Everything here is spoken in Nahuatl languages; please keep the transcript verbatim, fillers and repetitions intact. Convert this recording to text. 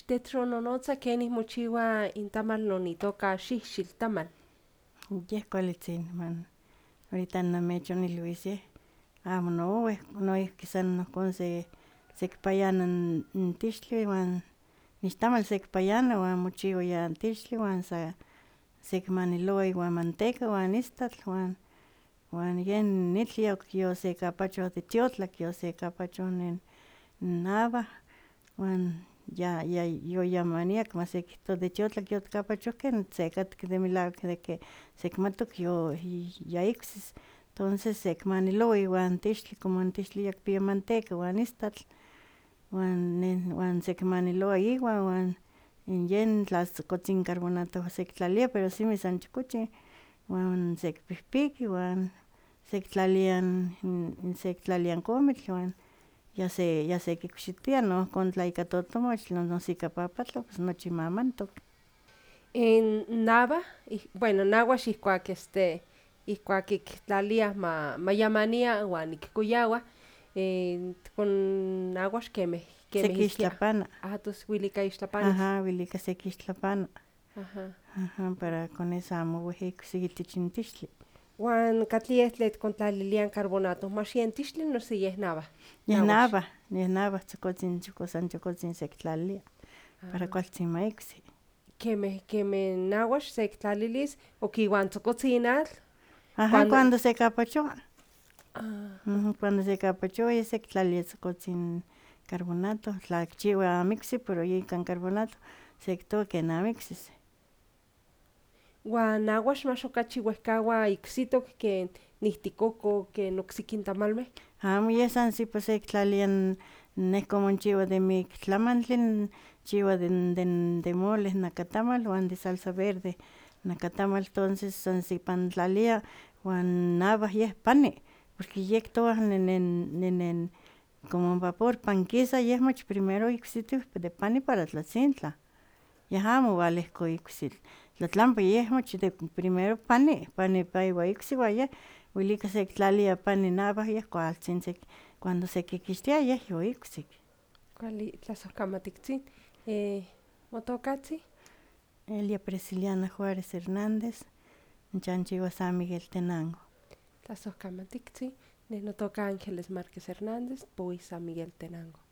techononotza kenih mochiua intamal non itoka xixxiltamal. Yeh kualitzin man ahorita namechonilhuis yeh amo noue, noihki san ohkon se sekipayana n tixtli uan nixtamal sekipayana uan mochiuaya n tixtli uan sa sekimanilowa iwan manteca uan istatl uan uan yen nitl yok yosekapachoh de tiotlak yosekapachoh nin naba uan ya ya yoyamaniak masekihtos de tiotlak yotikapachohkeh sekatka de melahuak de que sekimatok yo ya iksis tonces sekimanilowa iwan tixtli como n tixtli yakpia manteca uan istatl uan nin uan sekimanilowa iwan uan yen tlasohkotzin carbonato sekitlalia pero simi san chokotzin uan sekipihpiki uan sekitlalia n sekitlalia n komitl uan yase yasekikxitia nohkon tla ika totomochtli noso ika papatl pues nochi mamantok. En naba, bueno nahuax ihkuak este ihkuak kitlaliah ma mayamania uan ik koyawa kon nahuax kemeh kemeh Sekixtlapana. aha tos welika ixtlapanos. Aha welika sekixtlapana. Aha. Aha para con eso amo wehyiksi itich n tixtli. Uan katli yeh tlen kontlaliliah carbonato mach yen tixtli noso yeh naba. Yeh naba, yeh naba tzokotzin san chokotzin sekitlalia para kualtzin ma iksi. Kemeh kemeh nahuax sekitlalilis ok iwan tzokotzin atl. Aha cuando sekapachowa. Cuando sekapachowa yeh sekitlalia tzokotzin carbonato tla kichiwa amo iksi pero yeh ika carbonato sekihtowa ken amo iksis. Uan nahuax mach okachi wehkawa iksitok ken nihtikoko ken oksiki tamalmeh. Amo yeh san sipa sekitlalia neh como nchiua de miktlamantli nchiua de mole nacatamal uan de salsa verde nacatamal tonces san sekipantlalia uan naba yeh pani porque yeh kihtowa nenen como vapor pankisa yeh mach primero iksitiw de pani para tlatzintla yeh amo walehko iksi tlatlampa yeh mach de primero pani, pani pa iwa iksi iwan yeh welika sekitlalia pani naba yeh kualtzin cuando sekikixtia yeh yoiksik. Kuali tlasohkamatiktzin. ¿Motokatzin? Elia Prisciliana Juarez Hernández, nichanchiua San Miguel Tenango. Tlasohkamatiktzin. Neh notoka Ángeles Márquez Hernández, pues San Miguel Tenango.